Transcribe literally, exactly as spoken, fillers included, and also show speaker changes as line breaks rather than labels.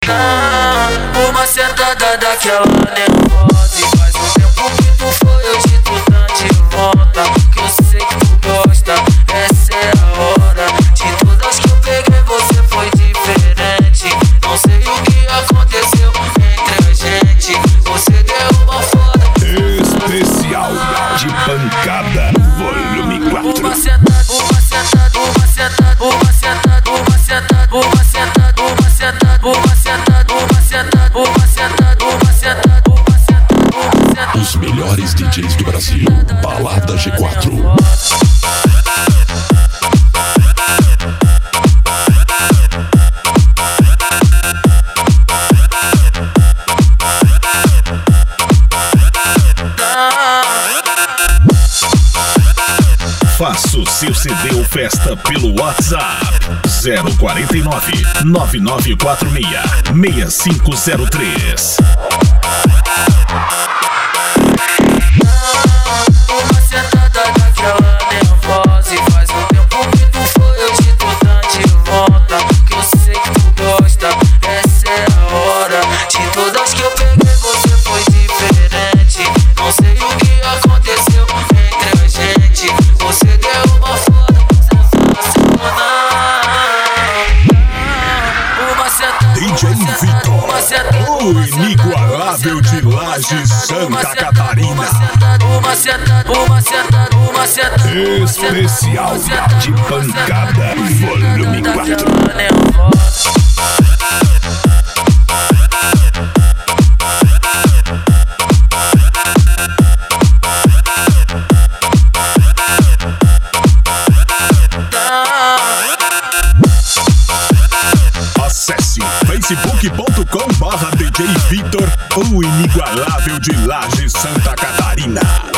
Uma sentada daquela nervosa. E faz um tempo que tu foi, eu de tu tá de volta. Que eu sei que tu gosta, essa é a hora. De todas que eu peguei você foi diferente. Não sei o que aconteceu entre a gente. Você deu uma foda
especial de pancada, volume quatro.
Uma sentada, uma sentada, uma sentada, uma sentada, uma sentada, uma sentada, uma sentada, uma sentada, uma sentada, uma sentada, uma sentada, uma sentada.
Os melhores D Js do Brasil, Balada G quatro. Faça o seu C D ou festa pelo WhatsApp zero quatro nove, nove nove quatro seis, seis cinco zero três.
Uma sentada daquela nervosa. E faz um tempo que tu foi, eu de tu tá de volta. Que eu sei que tu gosta, essa é a hora. De todas que eu peguei você foi diferente. Não sei o que aconteceu entre a gente. Você deu uma foda sensacional. Uma sentada,
D J Vitor, o inigualável de Laje, Santa Catarina.
Uma sentada, uma sentada, uma sentada,
Especial de pancada, volume quatro. Acesse facebook ponto com barra D J Vitor, o inigualável de Laje, Santa Catarina.